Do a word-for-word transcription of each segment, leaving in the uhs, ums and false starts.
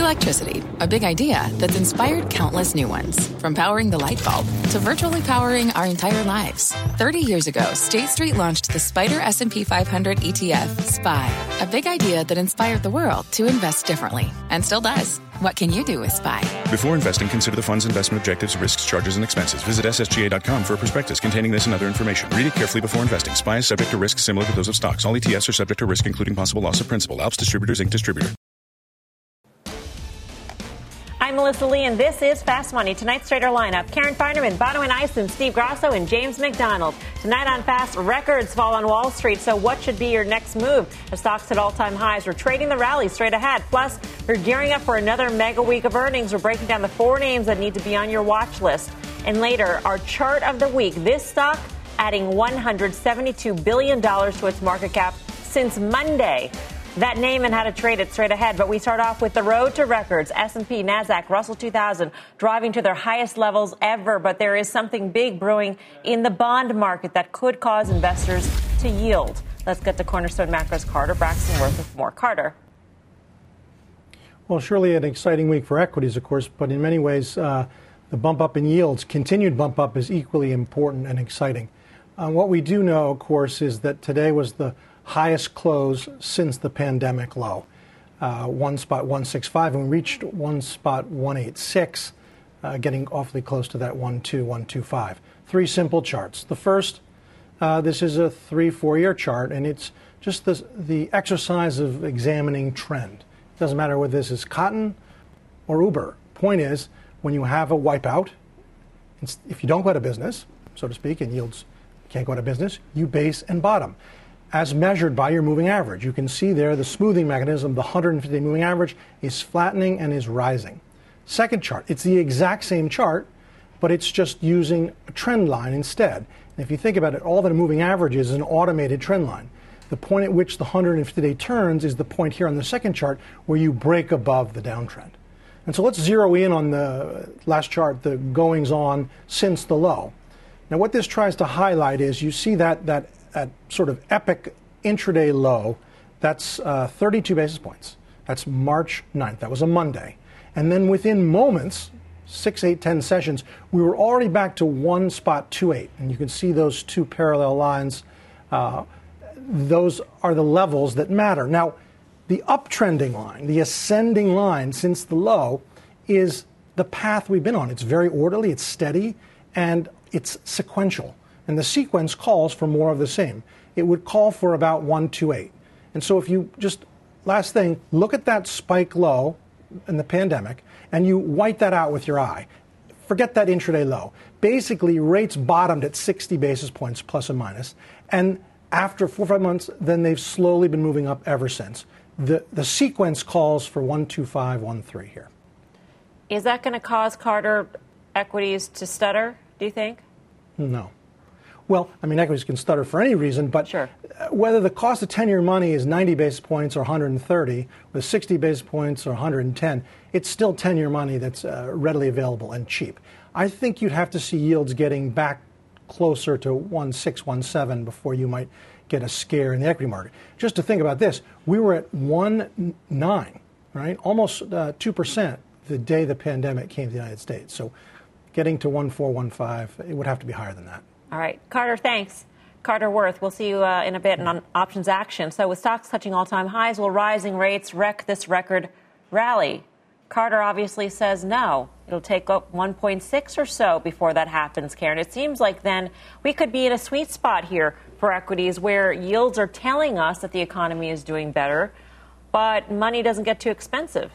Electricity, a big idea that's inspired countless new ones. From powering the light bulb to virtually powering our entire lives. thirty years ago, State Street launched the Spider S and P five hundred E T F, S P Y, a big idea that inspired the world to invest differently, and still does. What can you do with S P Y? Before investing, consider the fund's investment objectives, risks, charges, and expenses. Visit S S G A dot com for a prospectus containing this and other information. Read it carefully before investing. S P Y is subject to risks similar to those of stocks. All E T Fs are subject to risk, including possible loss of principal. Alps Distributors, Incorporated distributor. I'm Melissa Lee, and this is Fast Money. Tonight's trader lineup: Karen Finerman, Bonawyn Eison, Steve Grasso, and James McDonald. Tonight on Fast, records fall on Wall Street, so what should be your next move? The stocks hit all-time highs. We're trading the rally straight ahead. Plus, we're gearing up for another mega week of earnings. We're breaking down the four names that need to be on your watch list. And later, our chart of the week. This stock adding one hundred seventy-two billion dollars to its market cap since Monday. That name and how to trade it straight ahead. But we start off with the road to records. S and P, NASDAQ, Russell two thousand driving to their highest levels ever. But there is something big brewing in the bond market that could cause investors to yield. Let's get to Cornerstone Macro's Carter Braxton Worth with more. Carter. Well, surely an exciting week for equities, of course, but in many ways, uh, the bump up in yields, continued bump up, is equally important and exciting. Uh, what we do know, of course, is that today was the highest close since the pandemic low, uh, one spot one sixty-five, and we reached one spot one eighty-six, uh, getting awfully close to that one two one twenty-five. Three simple charts. The first, uh, this is a three, four-year chart, and it's just the, the exercise of examining trend. It doesn't matter whether this is cotton or Uber. Point is, when you have a wipeout, if you don't go out of business, so to speak, and yields can't go out of business, you base and bottom, as measured by your moving average. You can see there the smoothing mechanism, the one hundred fifty day moving average, is flattening and is rising. Second chart, it's the exact same chart, but it's just using a trend line instead. And if you think about it, all that a moving average is is an automated trend line. The point at which the one hundred fifty day turns is the point here on the second chart where you break above the downtrend. And so let's zero in on the last chart, the goings on since the low. Now what this tries to highlight is you see that that at sort of epic intraday low, that's uh, thirty-two basis points. That's March ninth. That was a Monday. And then within moments, six, eight, ten sessions, we were already back to one spot two eight. And you can see those two parallel lines. Uh, those are the levels that matter. Now, the uptrending line, the ascending line since the low, is the path we've been on. It's very orderly, it's steady, and it's sequential. And the sequence calls for more of the same. It would call for about one twenty-eight. And so if you just, last thing, look at that spike low in the pandemic, and you white that out with your eye. Forget that intraday low. Basically, rates bottomed at sixty basis points, plus or minus. And after four or five months, then they've slowly been moving up ever since. The, the sequence calls for one twenty-five, one thirteen here. Is that going to cause, Carter, equities to stutter, do you think? No. Well, I mean, equities can stutter for any reason, but sure. Whether the cost of ten-year money is ninety basis points or one hundred thirty, with sixty basis points or one hundred ten, it's still ten-year money that's uh, readily available and cheap. I think you'd have to see yields getting back closer to one six, one seven before you might get a scare in the equity market. Just to think about this, we were at one nine, right, almost uh, two percent the day the pandemic came to the United States. So getting to one four, one five, it would have to be higher than that. All right. Carter, thanks. Carter Worth, we'll see you uh, in a bit on options action. So with stocks touching all-time highs, will rising rates wreck this record rally? Carter obviously says no. It'll take up one point six or so before that happens, Karen. It seems like then we could be in a sweet spot here for equities where yields are telling us that the economy is doing better, but money doesn't get too expensive.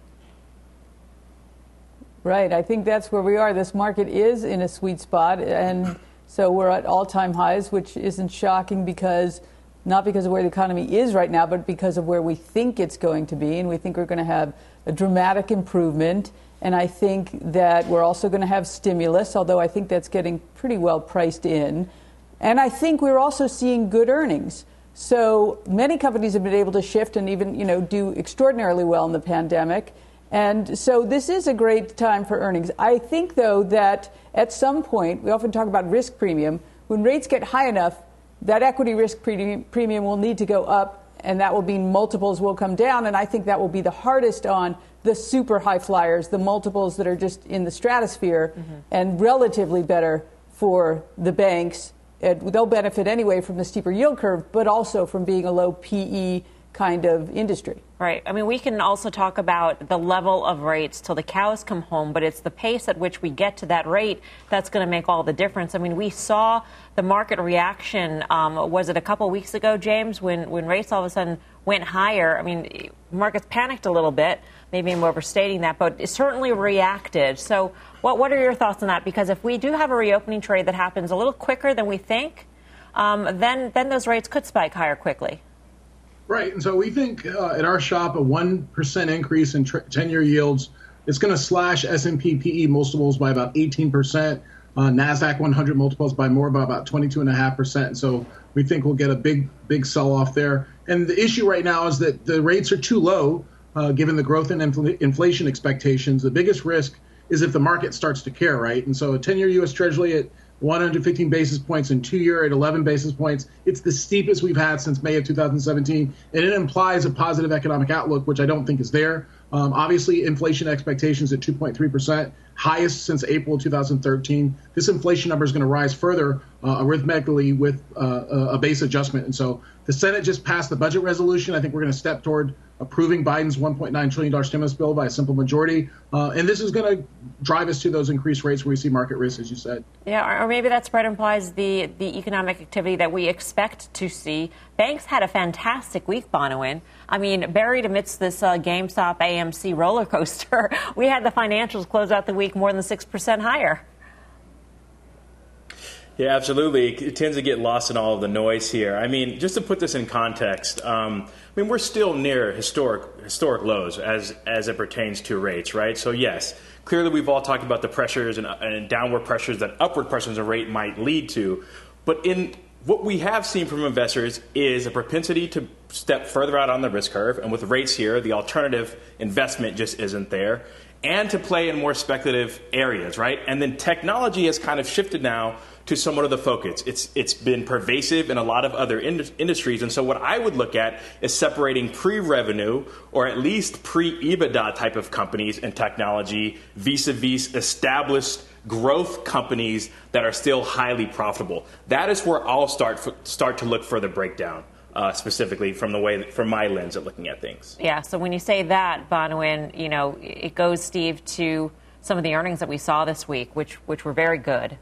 Right. I think that's where we are. This market is in a sweet spot, and so we're at all-time highs, which isn't shocking because not because of where the economy is right now, but because of where we think it's going to be. And we think we're going to have a dramatic improvement. And I think that we're also going to have stimulus, although I think that's getting pretty well priced in. And I think we're also seeing good earnings. So many companies have been able to shift and even, you know, do extraordinarily well in the pandemic. And so this is a great time for earnings. I think, though, that at some point, we often talk about risk premium. When rates get high enough, that equity risk premium will need to go up. and that will mean multiples will come down, and I think that will be the hardest on the super high flyers, the multiples that are just in the stratosphere, mm-hmm. and relatively better for the banks. It, they'll benefit anyway from the steeper yield curve, but also from being a low P E kind of industry. Right. I mean, we can also talk about the level of rates till the cows come home, but it's the pace at which we get to that rate that's going to make all the difference. I mean, we saw the market reaction, um, was it a couple weeks ago, James, when, when rates all of a sudden went higher? I mean, markets panicked a little bit. Maybe I'm overstating that, but it certainly reacted. So what, what are your thoughts on that? Because if we do have a reopening trade that happens a little quicker than we think, um, then, then those rates could spike higher quickly. Right. And so we think uh, at our shop, a one percent increase in ten-year yields is going to slash S and P P E multiples by about eighteen percent, uh, NASDAQ one hundred multiples by more, by about twenty-two point five percent. And so we think we'll get a big, big sell-off there. And the issue right now is that the rates are too low, uh, given the growth in infl- inflation expectations. The biggest risk is if the market starts to care, right? And so a ten-year U S Treasury at one hundred fifteen basis points and two-year at eleven basis points. It's the steepest we've had since May of two thousand seventeen, and it implies a positive economic outlook, which I don't think is there. Um, obviously, inflation expectations at two point three percent, highest since April two thousand thirteen. This inflation number is going to rise further uh, arithmetically with uh, a base adjustment. And so the Senate just passed the budget resolution. I think we're going to step toward approving Biden's one point nine trillion dollars stimulus bill by a simple majority. Uh, and this is going to drive us to those increased rates where we see market risk, as you said. Yeah, or maybe that spread implies the, the economic activity that we expect to see. Banks had a fantastic week, Bonawyn. I mean, buried amidst this uh, GameStop A M C roller coaster, we had the financials close out the week more than six percent higher. Yeah, absolutely. It tends to get lost in all of the noise here. I mean, just to put this in context, um, I mean, we're still near historic historic lows as as it pertains to rates, right? So, yes, clearly we've all talked about the pressures and, and downward pressures that upward pressures of rate might lead to. But in what we have seen from investors is a propensity to step further out on the risk curve. And with rates here, the alternative investment just isn't there. And to play in more speculative areas, right? And then technology has kind of shifted now to somewhat of the focus. It's it's been pervasive in a lot of other ind- industries. And so what I would look at is separating pre-revenue or at least pre-EBITDA type of companies in technology vis-a-vis established growth companies that are still highly profitable. That is where I'll start f- start to look for the breakdown. Uh, specifically from the way, from my lens of looking at things. Yeah, so when you say that, Bonawyn, you know, it goes, Steve, to some of the earnings that we saw this week, which which were very good.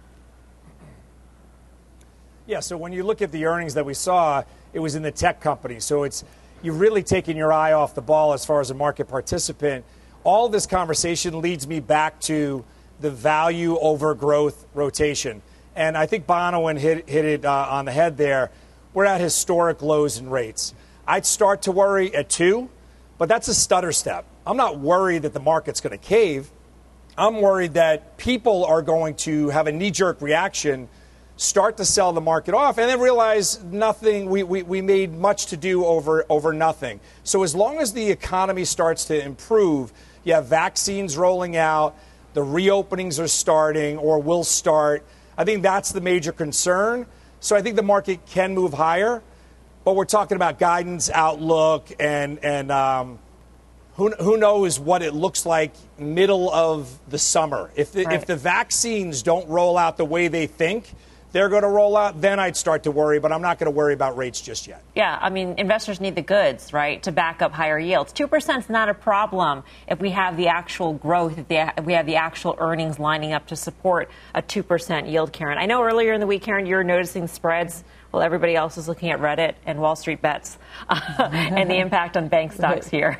Yeah, so when you look at the earnings that we saw, it was in the tech companies. So it's you've really taken your eye off the ball as far as a market participant. All this conversation leads me back to the value over growth rotation. And I think Bonawyn hit, hit it uh, on the head there. We're at historic lows in rates. I'd start to worry at two, but that's a stutter step. I'm not worried that the market's going to cave. I'm worried that people are going to have a knee-jerk reaction, start to sell the market off, and then realize nothing. We, we, we made much to do over, over nothing. So as long as the economy starts to improve, you have vaccines rolling out, the reopenings are starting or will start. I think that's the major concern. So I think the market can move higher, but we're talking about guidance, outlook, and and um, who who knows what it looks like middle of the summer. If the, right. if the vaccines don't roll out the way they think they're going to roll out, then I'd start to worry, but I'm not going to worry about rates just yet. Yeah, I mean, investors need the goods, right, to back up higher yields. two percent is not a problem if we have the actual growth, if, if we have the actual earnings lining up to support a two percent yield, Karen. I know earlier in the week, Karen, you were noticing spreads while everybody else is looking at Reddit and Wall Street bets uh, and the impact on bank stocks here.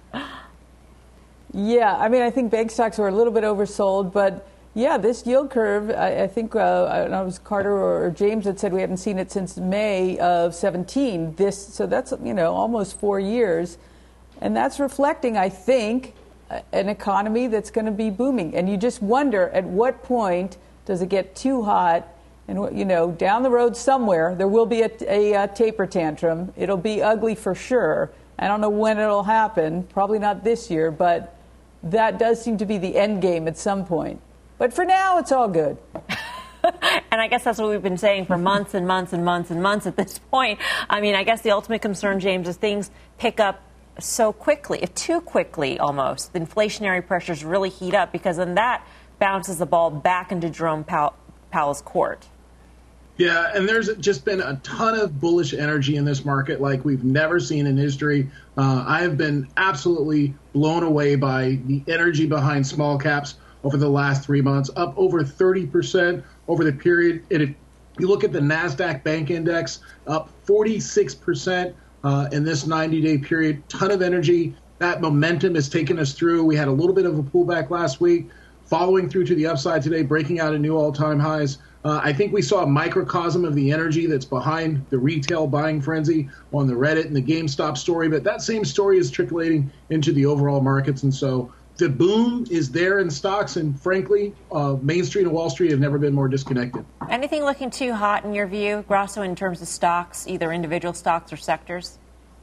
Yeah, I mean, I think bank stocks were a little bit oversold, but yeah, this yield curve, I, I think uh, I don't know, it was Carter or James that said we haven't seen it since May of seventeen. This, so that's, you know, almost four years. And that's reflecting, I think, an economy that's going to be booming. And you just wonder at what point does it get too hot? And, you know, down the road somewhere, there will be a, a, a taper tantrum. It'll be ugly for sure. I don't know when it'll happen, probably not this year, but that does seem to be the end game at some point. But for now, it's all good. And I guess that's what we've been saying for months and months and months and months at this point. I mean, I guess the ultimate concern, James, is things pick up so quickly, if too quickly almost. The inflationary pressures really heat up because then that bounces the ball back into Jerome Powell, Powell's court. Yeah, and there's just been a ton of bullish energy in this market like we've never seen in history. Uh, I have been absolutely blown away by the energy behind small caps over the last three months, up over thirty percent over the period. And if you look at the NASDAQ Bank Index, up forty-six percent uh, in this ninety-day period. Ton of energy. That momentum has taken us through. We had a little bit of a pullback last week, following through to the upside today, breaking out at new all-time highs. Uh, I think we saw a microcosm of the energy that's behind the retail buying frenzy on the Reddit and the GameStop story, but that same story is trickling into the overall markets. And so the boom is there in stocks, and frankly, uh, Main Street and Wall Street have never been more disconnected. Anything looking too hot in your view, Grasso, in terms of stocks, either individual stocks or sectors?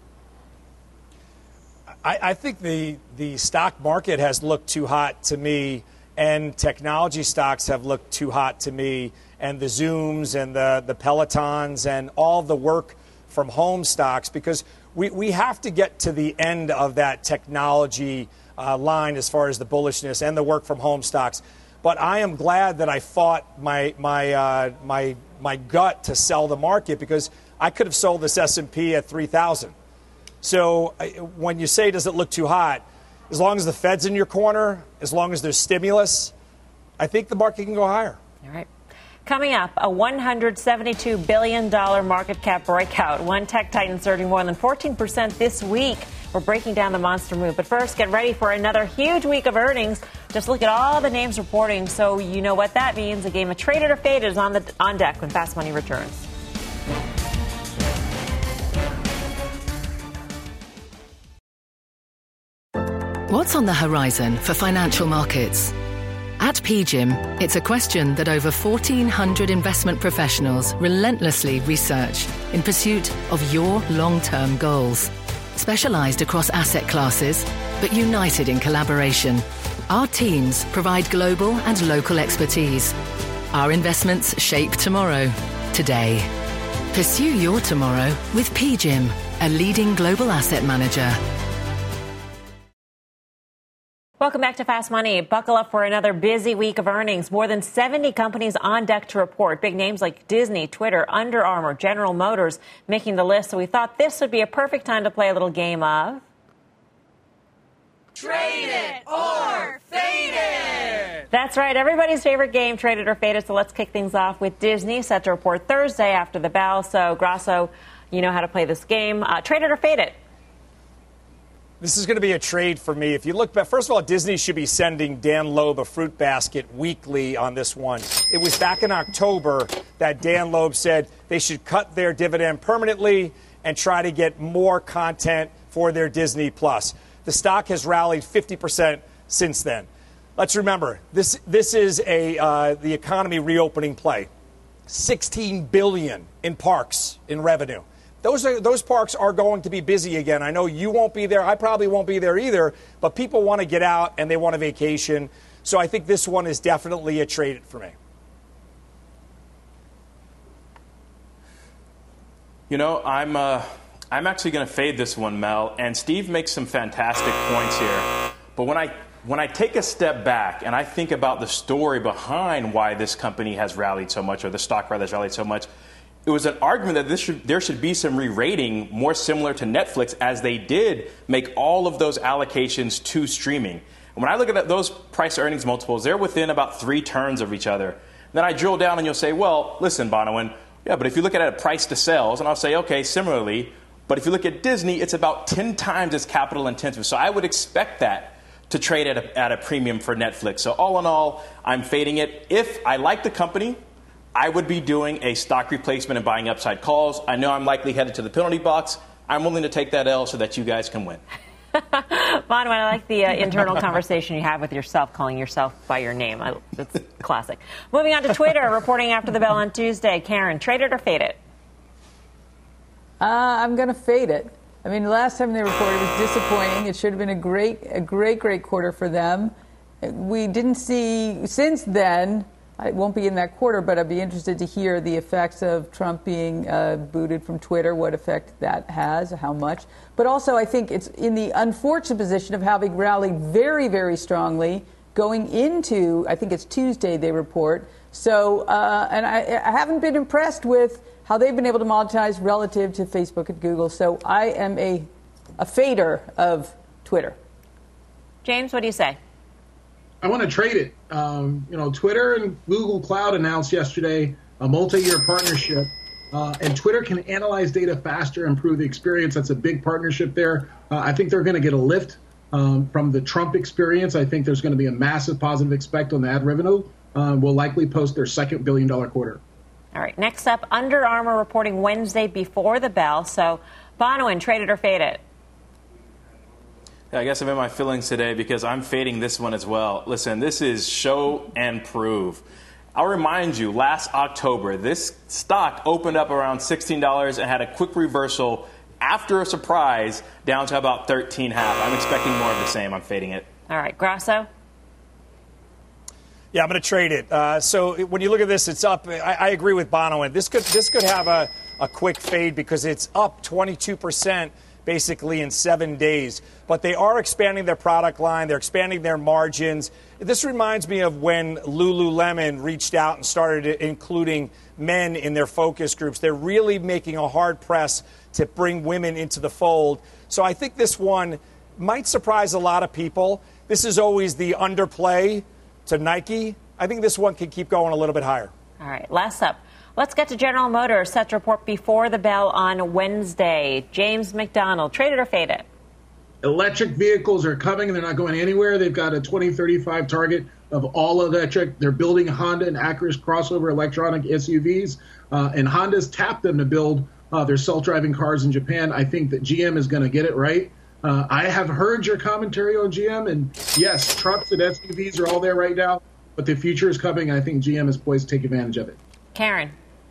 I, I think the, the stock market has looked too hot to me, and technology stocks have looked too hot to me, and the Zooms and the, the Pelotons and all the work from home stocks, because we, we have to get to the end of that technology uh, line as far as the bullishness and the work from home stocks. But I am glad that I fought my, my, uh, my, my gut to sell the market, because I could have sold this S and P at three thousand. So I, when you say, does it look too hot? As long as the Fed's in your corner, as long as there's stimulus, I think the market can go higher. All right. Coming up, a one hundred seventy-two billion dollars market cap breakout. One tech titan surging more than fourteen percent this week. We're breaking down the monster move. But first, get ready for another huge week of earnings. Just look at all the names reporting, so you know what that means. A game of Traded or Faded is on, the, on deck when Fast Money returns. What's on the horizon for financial markets? At P G I M, it's a question that over fourteen hundred investment professionals relentlessly research in pursuit of your long-term goals. Specialized across asset classes, but united in collaboration, our teams provide global and local expertise. Our investments shape tomorrow, today. Pursue your tomorrow with P G I M, a leading global asset manager. Welcome back to Fast Money. Buckle up for another busy week of earnings. More than seventy companies on deck to report. Big names like Disney, Twitter, Under Armour, General Motors making the list. So we thought this would be a perfect time to play a little game of Trade It or Fade It. That's right. Everybody's favorite game, Trade It or Fade It. So let's kick things off with Disney, set to report Thursday after the bell. So Grasso, you know how to play this game. Uh, trade It or Fade It. This is going to be a trade for me. If you look back, first of all, Disney should be sending Dan Loeb a fruit basket weekly on this one. It was back in October that Dan Loeb said they should cut their dividend permanently and try to get more content for their Disney Plus. The stock has rallied fifty percent since then. Let's remember, this this is a uh, the economy reopening play. sixteen billion dollars in parks in revenue. Those are, those parks are going to be busy again. I know you won't be there. I probably won't be there either. But people want to get out and they want a vacation. So I think this one is definitely a trade for me. You know, I'm uh, I'm actually going to fade this one, Mel. And Steve makes some fantastic points here. But when I when I take a step back and I think about the story behind why this company has rallied so much, or the stock rather has rallied so much, it was an argument that this should, there should be some re-rating more similar to Netflix, as they did make all of those allocations to streaming. And when I look at those price earnings multiples, they're within about three turns of each other. Then I drill down and you'll say, well, listen, Bonawyn, yeah, but if you look at it at price to sales, and I'll say, okay, similarly, but if you look at Disney, it's about ten times as capital intensive. So I would expect that to trade at a, at a premium for Netflix. So all in all, I'm fading it. If I like the company, I would be doing a stock replacement and buying upside calls. I know I'm likely headed to the penalty box. I'm willing to take that L so that you guys can win. Bonawyn, I like the uh, internal conversation you have with yourself, calling yourself by your name. I, that's classic. Moving on to Twitter, reporting after the bell on Tuesday. Karen, trade it or fade it? Uh, I'm going to fade it. I mean, the last time they reported it was disappointing. It should have been a great, a great, great quarter for them. We didn't see, since then, it won't be in that quarter, but I'd be interested to hear the effects of Trump being uh, booted from Twitter, what effect that has, how much. But also, I think it's in the unfortunate position of having rallied very, very strongly going into, I think it's Tuesday, they report. So, uh, and I, I haven't been impressed with how they've been able to monetize relative to Facebook and Google. So I am a, a fader of Twitter. James, what do you say? I want to trade it. Um, you know, Twitter and Google Cloud announced yesterday a multi-year partnership, uh, and Twitter can analyze data faster, improve the experience. That's a big partnership there. Uh, I think they're going to get a lift um, from the Trump experience. I think there's going to be a massive positive expect on the ad revenue. Um, will likely post their second billion dollar quarter. All right. Next up, Under Armour reporting Wednesday before the bell. So, Bonawyn, trade it or fade it? I guess I'm in my feelings today because I'm fading this one as well. Listen, this is show and prove. I'll remind you, last October, this stock opened up around sixteen dollars and had a quick reversal after a surprise down to about thirteen point five. I'm expecting more of the same. I'm fading it. All right. Grasso? Yeah, I'm going to trade it. Uh, so when you look at this, it's up. I, I agree with Bonawyn. This could this could have a, a quick fade because it's up twenty-two percent basically in seven days. But they are expanding their product line. They're expanding their margins. This reminds me of when Lululemon reached out and started including men in their focus groups. They're really making a hard press to bring women into the fold. So I think this one might surprise a lot of people. This is always the underplay to Nike. I think this one can keep going a little bit higher. All right, last up. Let's get to General Motors, set to report before the bell on Wednesday. James McDonald, trade it or fade it? Electric vehicles are coming, and they're not going anywhere. They've got a twenty thirty-five target of all electric. They're building Honda and Acura's crossover electronic S U Vs, uh, and Honda's tapped them to build uh, their self-driving cars in Japan. I think that G M is going to get it right. Uh, I have heard your commentary on G M, and yes, trucks and S U Vs are all there right now, but the future is coming, and I think G M is poised to take advantage of it. Karen.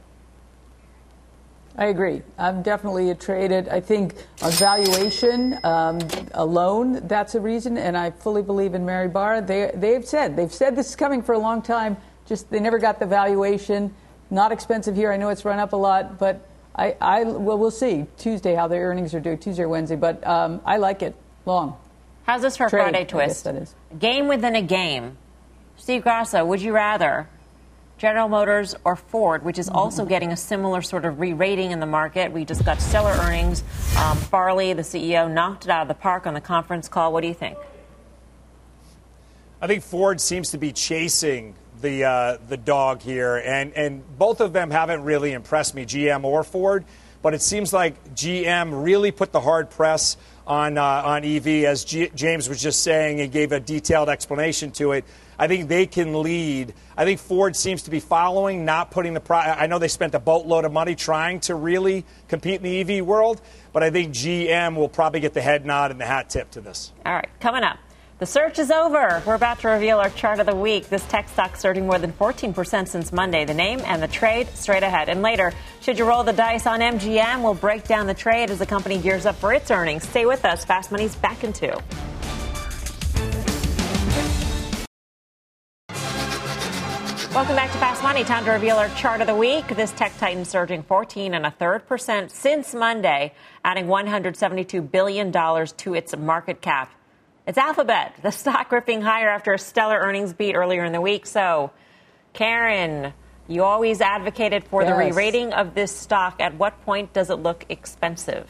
I agree. I'm definitely a traded. I think on valuation um, alone, that's a reason, and I fully believe in Mary Barra. They, they've said, they've said this is coming for a long time, just they never got the valuation. Not expensive here. I know it's run up a lot, but I, I well, we'll see Tuesday how their earnings are due, Tuesday or Wednesday, but um, I like it long. How's this for a Trade, Friday twist? that is. Game within a game. Steve Grasso, would you rather General Motors or Ford, which is also getting a similar sort of re-rating in the market? We just got stellar earnings. Um, Farley, the C E O, knocked it out of the park on the conference call. What do you think? I think Ford seems to be chasing the uh, the dog here, and, and both of them haven't really impressed me, G M or Ford. But it seems like G M really put the hard press on uh, on E V, as G- James was just saying, and gave a detailed explanation to it. I think they can lead. I think Ford seems to be following, not putting the pro- I know they spent a boatload of money trying to really compete in the E V world, but I think G M will probably get the head nod and the hat tip to this. All right, coming up. The search is over. We're about to reveal our chart of the week. This tech stock surging more than fourteen percent since Monday. The name and the trade straight ahead. And later, should you roll the dice on M G M? We'll break down the trade as the company gears up for its earnings. Stay with us. Fast Money's back in two. Welcome back to Fast Money. Time to reveal our chart of the week. This tech titan surging fourteen and a third percent since Monday, adding one hundred seventy-two billion dollars to its market cap. It's Alphabet. The stock ripping higher after a stellar earnings beat earlier in the week. So, Karen, you always advocated for yes. the re-rating of this stock. At what point does it look expensive?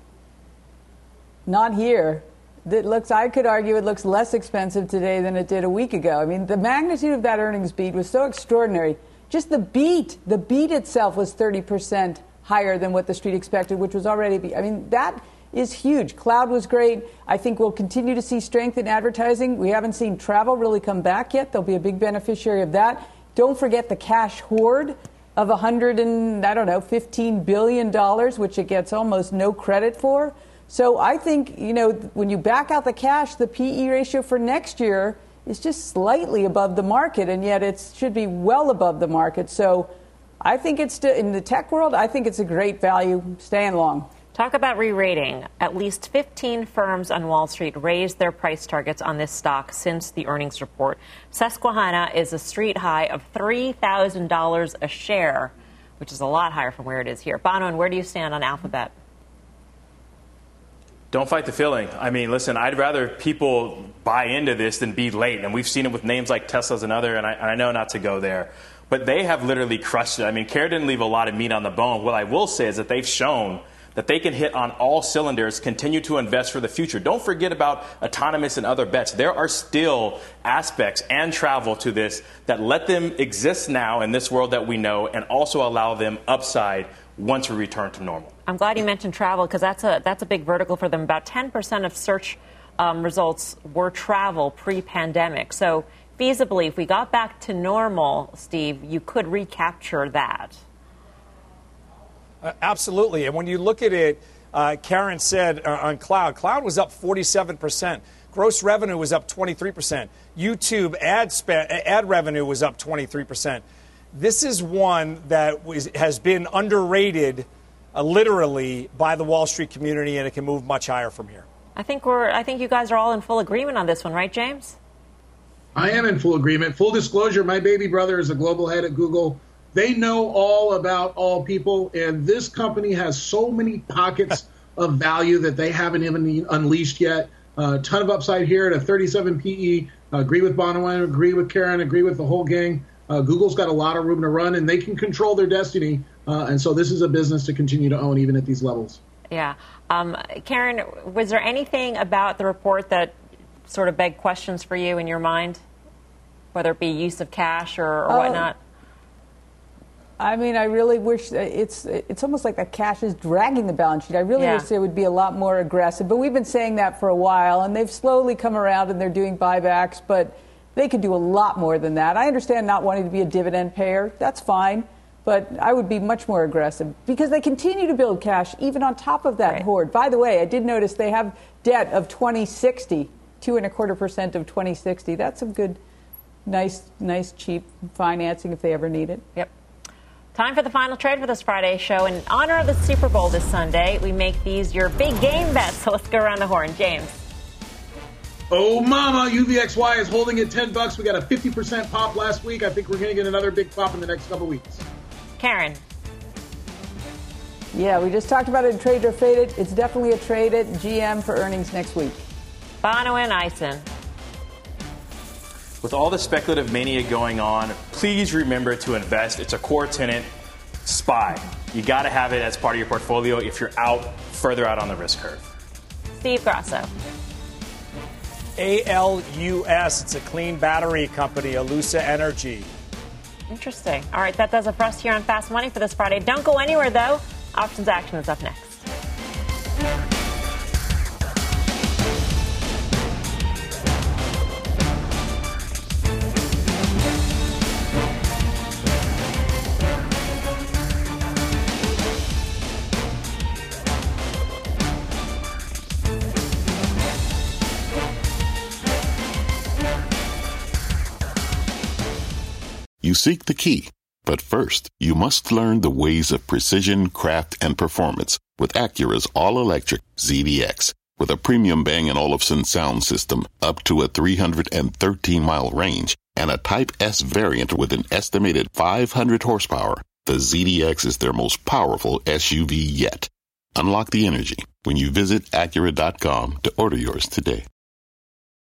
Not here. It looks, I could argue it looks less expensive today than it did a week ago. I mean, the magnitude of that earnings beat was so extraordinary. Just the beat, the beat itself was thirty percent higher than what the street expected, which was already, I mean, that is huge. Cloud was great. I think we'll continue to see strength in advertising. We haven't seen travel really come back yet. They'll be a big beneficiary of that. Don't forget the cash hoard of one hundred and, I don't know, fifteen billion dollars, which it gets almost no credit for. So I think, you know, when you back out the cash, the P E ratio for next year is just slightly above the market, and yet it should be well above the market. So I think it's, in the tech world, I think it's a great value. Staying long. Talk about re-rating. At least fifteen firms on Wall Street raised their price targets on this stock since the earnings report. Susquehanna is a street high of three thousand dollars a share, which is a lot higher from where it is here. Bonawyn, where do you stand on Alphabet? Don't fight the feeling. I mean, listen, I'd rather people buy into this than be late. And we've seen it with names like Tesla's and other, and I, and I know not to go there. But they have literally crushed it. I mean, Care didn't leave a lot of meat on the bone. What I will say is that they've shown that they can hit on all cylinders, continue to invest for the future. Don't forget about autonomous and other bets. There are still aspects and travel to this that let them exist now in this world that we know and also allow them upside once we return to normal. I'm glad you mentioned travel because that's a that's a big vertical for them. About ten percent of search um, results were travel pre-pandemic. So feasibly, if we got back to normal, Steve, you could recapture that. Uh, absolutely. And when you look at it, uh, Karen said uh, on cloud, cloud was up forty-seven percent. Gross revenue was up twenty-three percent. YouTube ad spend, ad revenue was up twenty-three percent. This is one that was, has been underrated uh, literally by the Wall Street community, and it can move much higher from here. I think we're I think you guys are all in full agreement on this one, right, James? I am in full agreement. Full disclosure, my baby brother is a global head at Google. They know all about all people, and this company has so many pockets of value that they haven't even unleashed yet. A uh, ton of upside here at a thirty-seven P E. Uh, agree with Bonawyn, agree with Karen, agree with the whole gang. Uh, Google's got a lot of room to run, and they can control their destiny. Uh, and so this is a business to continue to own even at these levels. Yeah. Um, Karen, was there anything about the report that sort of begged questions for you in your mind, whether it be use of cash or, or uh, whatnot? I mean, I really wish it's it's almost like that cash is dragging the balance sheet. I really Yeah. wish they would be a lot more aggressive. But we've been saying that for a while, and they've slowly come around and they're doing buybacks. But they could do a lot more than that. I understand not wanting to be a dividend payer. That's fine. But I would be much more aggressive because they continue to build cash even on top of that Right. hoard. By the way, I did notice they have debt of twenty sixty, two and a quarter percent of twenty sixty. That's some good, nice, nice, cheap financing if they ever need it. Yep. Time for the final trade for this Friday show. In honor of the Super Bowl this Sunday, we make these your big game bets. So let's go around the horn. James. Oh, mama, U V X Y is holding at ten bucks. We got a fifty percent pop last week. I think we're going to get another big pop in the next couple weeks. Karen. Yeah, we just talked about it in Trade or Fade It. It's definitely a trade at G M for earnings next week. Bonawyn, Eisen. With all the speculative mania going on, please remember to invest. It's a core tenet. S P Y. You got to have it as part of your portfolio if you're out further out on the risk curve. Steve Grasso. A L U S, it's a clean battery company, Alusa Energy. Interesting. All right, that does it for us here on Fast Money for this Friday. Don't go anywhere, though. Options Action is up next. You seek the key, but first, you must learn the ways of precision, craft, and performance with Acura's all-electric Z D X. With a premium Bang and Olufsen sound system up to a three hundred thirteen mile range and a Type S variant with an estimated five hundred horsepower, the Z D X is their most powerful S U V yet. Unlock the energy when you visit Acura dot com to order yours today.